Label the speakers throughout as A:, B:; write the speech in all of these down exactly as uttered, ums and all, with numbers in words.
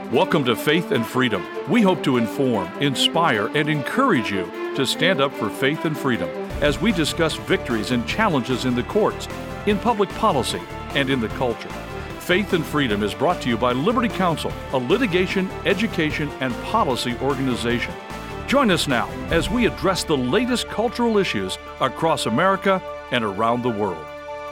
A: Welcome to Faith and Freedom. We hope to inform, inspire, and encourage you to stand up for faith and freedom as we discuss victories and challenges in the courts, in public policy, and in the culture. Faith and Freedom is brought to you by Liberty Counsel, a litigation, education, and policy organization. Join us now as we address the latest cultural issues across America and around the world.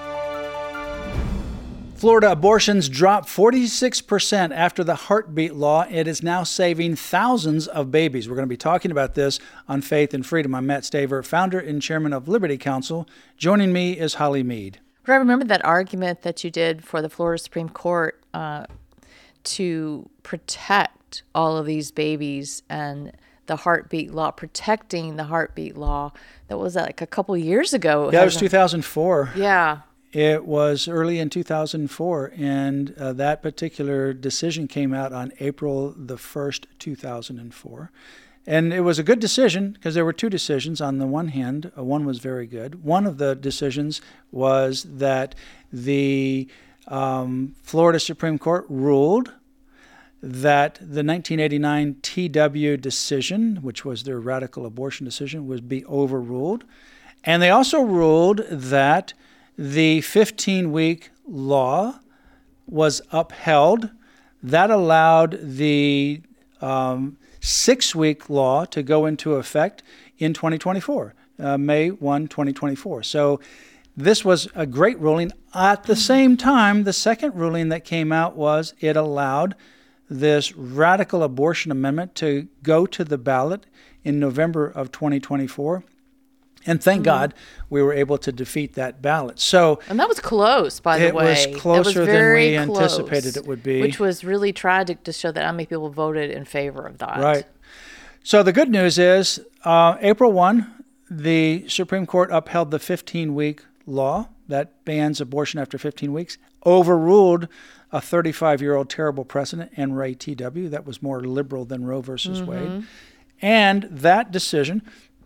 B: Florida abortions dropped forty-six percent after the heartbeat law. It is now saving thousands of babies. We're going to be talking about this on Faith and Freedom. I'm Matt Staver, founder and chairman of Liberty Counsel. Joining me is Holly Mead.
C: I remember that argument that you did for the Florida Supreme Court uh, to protect all of these babies and the heartbeat law, protecting the heartbeat law. That was like a couple years ago.
B: Yeah, it was two thousand four.
C: Yeah.
B: It was early in two thousand four, and uh, that particular decision came out on April the first, two thousand four. And it was a good decision because there were two decisions. On the one hand, uh, one was very good. One of the decisions was that the um, Florida Supreme Court ruled that the nineteen eighty-nine T W decision, which was their radical abortion decision, would be overruled. And they also ruled that the fifteen-week law was upheld. That allowed the um, six-week law to go into effect in twenty twenty-four, uh, May first, twenty twenty-four. So this was a great ruling. At the same time, the second ruling that came out was it allowed this radical abortion amendment to go to the ballot in November of twenty twenty-four. And thank mm-hmm. God we were able to defeat that ballot. So,
C: and that was close, by the
B: it
C: way.
B: It was closer
C: was
B: than we
C: close,
B: anticipated it would be.
C: Which was really tragic to show that how many people voted in favor of that.
B: Right. So the good news is uh, April first, the Supreme Court upheld the fifteen-week law that bans abortion after fifteen weeks, overruled a thirty-five-year-old terrible precedent, N. Ray T W, that was more liberal than Roe versus mm-hmm. Wade. And that decision,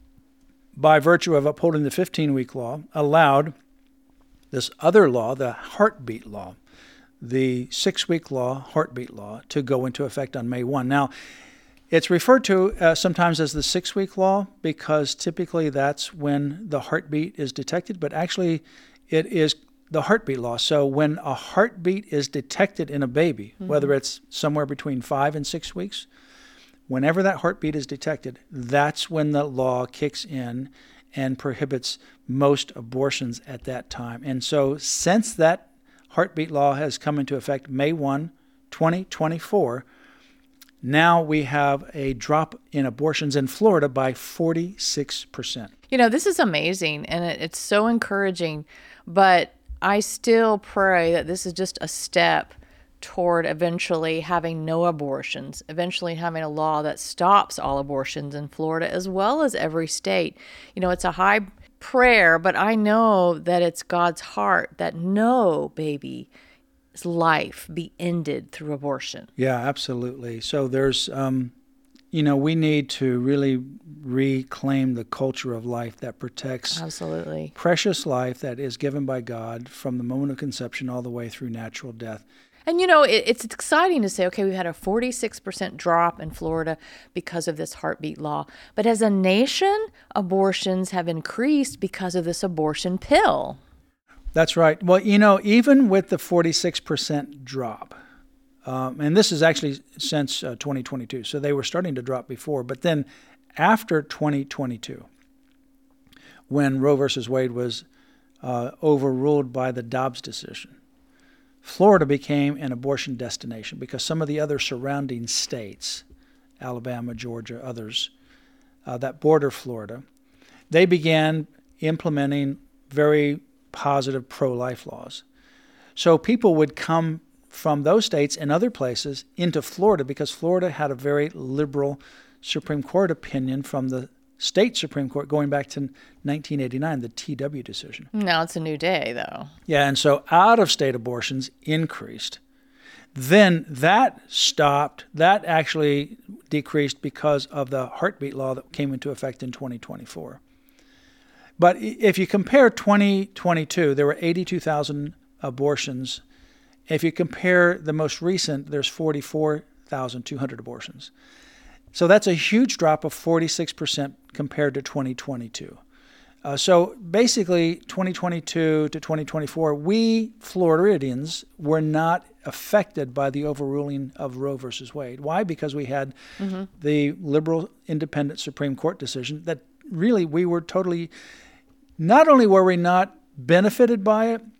B: by virtue of upholding the fifteen-week law, allowed this other law, the heartbeat law, the six-week law, heartbeat law, to go into effect on May first. Now, it's referred to uh, sometimes as the six-week law because typically that's when the heartbeat is detected, but actually it is the heartbeat law. So when a heartbeat is detected in a baby, mm-hmm. whether it's somewhere between five and six weeks, whenever that heartbeat is detected, that's when the law kicks in and prohibits most abortions at that time. And so since that heartbeat law has come into effect May first, twenty twenty-four, now we have a drop in abortions in Florida by forty-six percent.
C: You know, this is amazing, and it, it's so encouraging, but I still pray that this is just a step toward eventually having no abortions, eventually having a law that stops all abortions in Florida as well as every state. You know, it's a high prayer, but I know that it's God's heart that no baby's life be ended through abortion.
B: Yeah, absolutely. So there's, um, you know, we need to really reclaim the culture of life that protects
C: absolutely
B: precious life that is given by God from the moment of conception all the way through natural death.
C: And, you know, it, it's exciting to say, okay, we've had a forty-six percent drop in Florida because of this heartbeat law. But as a nation, abortions have increased because of this abortion pill.
B: That's right. Well, you know, even with the forty-six percent drop, um, and this is actually since uh, twenty twenty-two, so they were starting to drop before. But then after twenty twenty-two, when Roe versus Wade was uh, overruled by the Dobbs decision, Florida became an abortion destination because some of the other surrounding states, Alabama, Georgia, others, uh, that border Florida, they began implementing very positive pro-life laws. So people would come from those states and other places into Florida because Florida had a very liberal Supreme Court opinion from the state Supreme Court going back to nineteen eighty-nine, the T W decision.
C: Now it's a new day, though.
B: Yeah, and so out-of-state abortions increased. Then that stopped. That actually decreased because of the heartbeat law that came into effect in twenty twenty-four. But if you compare twenty twenty-two, there were eighty-two thousand abortions. If you compare the most recent, there's forty-four thousand two hundred abortions. So that's a huge drop of forty-six percent compared to twenty twenty-two. Uh, so basically, twenty twenty-two to twenty twenty-four, we Floridians were not affected by the overruling of Roe versus Wade. Why? Because we had mm-hmm. the liberal independent Supreme Court decision that really we were totally, not only were we not benefited by it,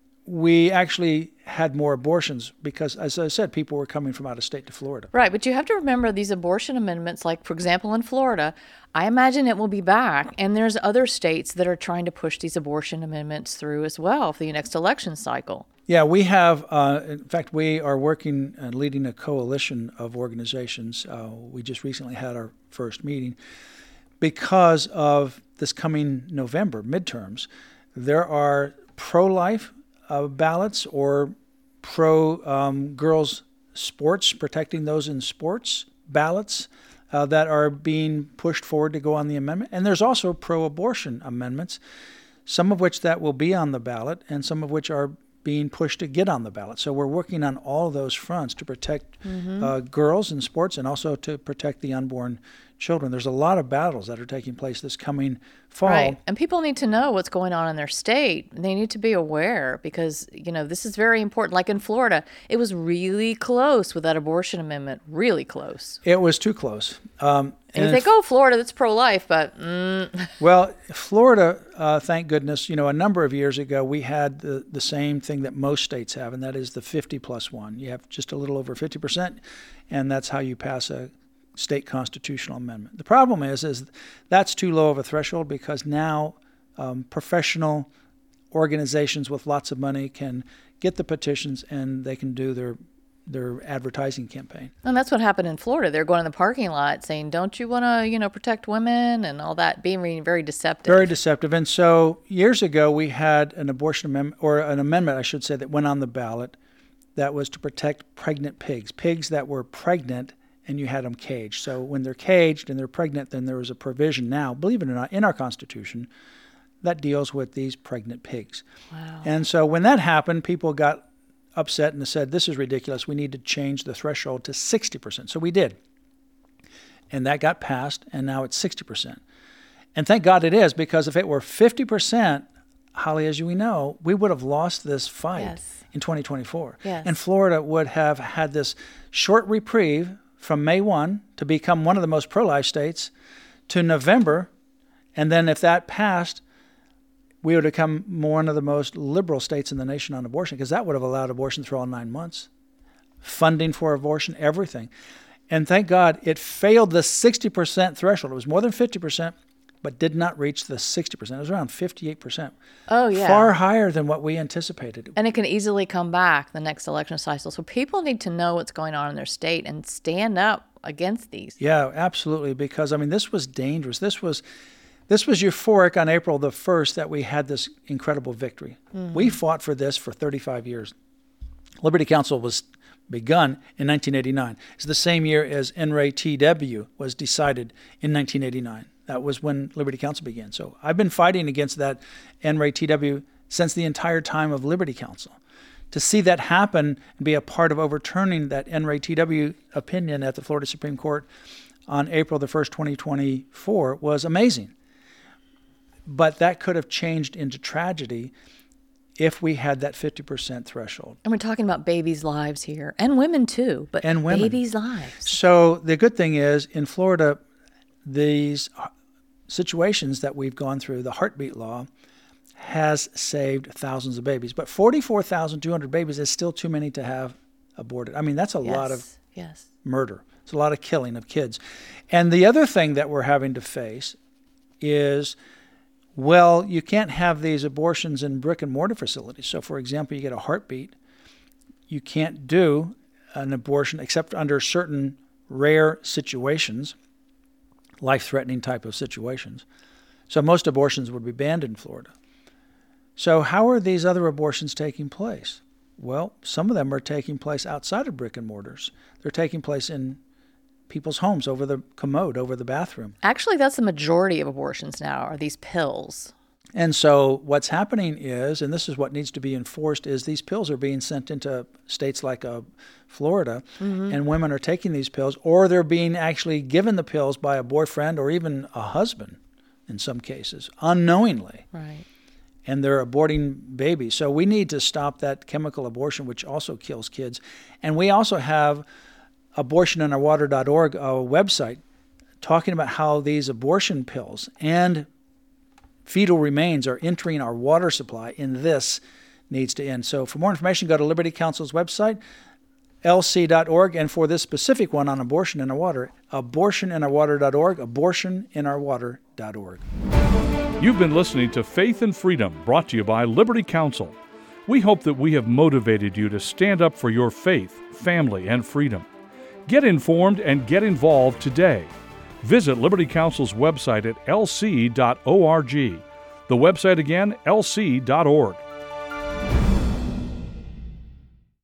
B: we actually had more abortions because, as I said, people were coming from out of state to Florida.
C: Right, but you have to remember these abortion amendments, like, for example, in Florida, I imagine it will be back, and there's other states that are trying to push these abortion amendments through as well for the next election cycle.
B: Yeah, we have, uh, in fact, we are working and leading a coalition of organizations. Uh, we just recently had our first meeting because of this coming November midterms. There are pro-life Uh, ballots or pro um, girls sports, protecting those in sports ballots uh, that are being pushed forward to go on the amendment. And there's also pro-abortion amendments, some of which that will be on the ballot and some of which are being pushed to get on the ballot. So we're working on all those fronts to protect mm-hmm. uh, girls in sports and also to protect the unborn children. There's a lot of battles that are taking place this coming fall.
C: Right. And people need to know what's going on in their state. They need to be aware because, you know, this is very important. Like in Florida, it was really close with that abortion amendment, really close.
B: It was too close. Um,
C: and, and you think, oh, Florida, that's pro-life, but... Mm.
B: Well, Florida, uh, thank goodness, you know, a number of years ago, we had the, the same thing that most states have, and that is the fifty plus one. You have just a little over fifty percent, and that's how you pass a state constitutional amendment. The problem is, is that's too low of a threshold because now um, professional organizations with lots of money can get the petitions and they can do their their advertising campaign.
C: And that's what happened in Florida. They're going in the parking lot saying, don't you want to, you know, protect women and all that, being very deceptive.
B: Very deceptive. And so years ago, we had an abortion amendment, or an amendment, I should say, that went on the ballot that was to protect pregnant pigs, pigs that were pregnant and you had them caged. So when they're caged and they're pregnant, then there was a provision now, believe it or not, in our Constitution that deals with these pregnant pigs.
C: Wow.
B: And so when that happened, people got upset and said, this is ridiculous. We need to change the threshold to sixty percent. So we did. And that got passed, and now it's sixty percent. And thank God it is, because if it were fifty percent, Holly, as we know, we would have lost this fight
C: yes.
B: in twenty twenty-four.
C: Yes.
B: And Florida would have had this short reprieve from May first to become one of the most pro-life states to November. And then if that passed, we would become one of the most liberal states in the nation on abortion, because that would have allowed abortion for all nine months, funding for abortion, everything. And thank God it failed the sixty percent threshold. It was more than fifty percent, but did not reach the sixty percent. It was around fifty-eight percent.
C: Oh, yeah.
B: Far higher than what we anticipated.
C: And it can easily come back the next election cycle. So people need to know what's going on in their state and stand up against these.
B: Yeah, absolutely. Because, I mean, this was dangerous. This was... This was euphoric on April the first that we had this incredible victory. Mm-hmm. We fought for this for thirty-five years. Liberty Counsel was begun in nineteen eighty-nine. It's the same year as N R A T W was decided in nineteen eighty-nine. That was when Liberty Counsel began. So I've been fighting against that N R A T W since the entire time of Liberty Counsel. To see that happen and be a part of overturning that N R A T W opinion at the Florida Supreme Court on April the first, twenty twenty-four was amazing. But that could have changed into tragedy if we had that fifty percent threshold.
C: And we're talking about babies' lives here, and women too, but
B: and women.
C: babies' lives.
B: So the good thing is, in Florida, these situations that we've gone through, the heartbeat law, has saved thousands of babies. But forty-four thousand two hundred babies is still too many to have aborted. I mean, that's a
C: yes.
B: lot of
C: yes.
B: murder. It's a lot of killing of kids. And the other thing that we're having to face is... Well, you can't have these abortions in brick and mortar facilities. So, for example, you get a heartbeat. You can't do an abortion except under certain rare situations, life-threatening type of situations. So most abortions would be banned in Florida. So how are these other abortions taking place? Well, some of them are taking place outside of brick and mortars. They're taking place in people's homes, over the commode, over the bathroom.
C: Actually, that's the majority of abortions now, are these pills.
B: And so what's happening is, and this is what needs to be enforced, is these pills are being sent into states like uh, Florida, mm-hmm. and women are taking these pills, or they're being actually given the pills by a boyfriend or even a husband in some cases, unknowingly.
C: Right.
B: And they're aborting babies. So we need to stop that chemical abortion, which also kills kids. And we also have abortion in our water dot org a website talking about how these abortion pills and fetal remains are entering our water supply, and this needs to end. So for more information, go to Liberty Counsel's website, L C dot org, and for this specific one on abortion in our water, abortion in our water dot org, abortion in our water dot org.
A: You've been listening to Faith and Freedom, brought to you by Liberty Counsel. We hope that we have motivated you to stand up for your faith, family, and freedom. Get informed and get involved today. Visit Liberty Counsel's website at L C dot org. The website again, L C dot org.